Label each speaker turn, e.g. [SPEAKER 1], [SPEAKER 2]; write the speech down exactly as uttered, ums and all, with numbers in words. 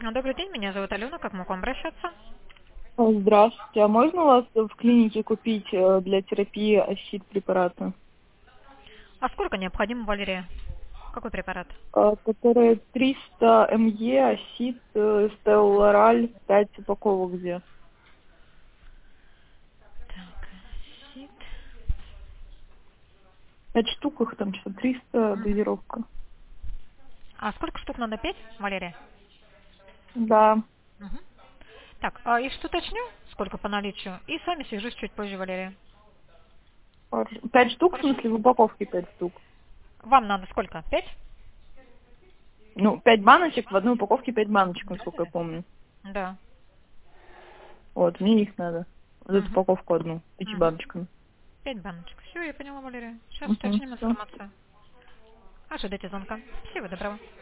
[SPEAKER 1] А, Добрый день, меня зовут Алена, как могу обращаться?
[SPEAKER 2] О, Здравствуйте. А можно у вас в клинике купить э, для терапии осид препараты,
[SPEAKER 1] А сколько необходимо, Валерия? Какой препарат?
[SPEAKER 2] э, которые триста мг осид, э, стеллараль, пять упаковок где?
[SPEAKER 1] Так, сид.
[SPEAKER 2] пять штук их там что-то, триста
[SPEAKER 1] Мгм.
[SPEAKER 2] дозировка.
[SPEAKER 1] А сколько штук надо? Пять, Валерия?
[SPEAKER 2] Да.
[SPEAKER 1] Мгм. Так, а и что уточню, сколько по наличию, и с вами свяжусь чуть позже, Валерия.
[SPEAKER 2] Хорошо. Пять штук, в
[SPEAKER 1] Хорошо?
[SPEAKER 2] смысле, в упаковке пять штук.
[SPEAKER 1] Вам надо сколько? Пять?
[SPEAKER 2] Ну, пять баночек, в одной упаковке пять баночек, насколько я
[SPEAKER 1] Да.
[SPEAKER 2] помню.
[SPEAKER 1] Да.
[SPEAKER 2] Вот, мне их надо. Вот эту
[SPEAKER 1] Угу.
[SPEAKER 2] упаковку одну, пяти
[SPEAKER 1] Угу.
[SPEAKER 2] баночками.
[SPEAKER 1] Пять баночек. Все, я поняла, Валерия. Сейчас
[SPEAKER 2] Угу,
[SPEAKER 1] уточним
[SPEAKER 2] все.
[SPEAKER 1] информацию. Ожидайте звонка. Всего доброго.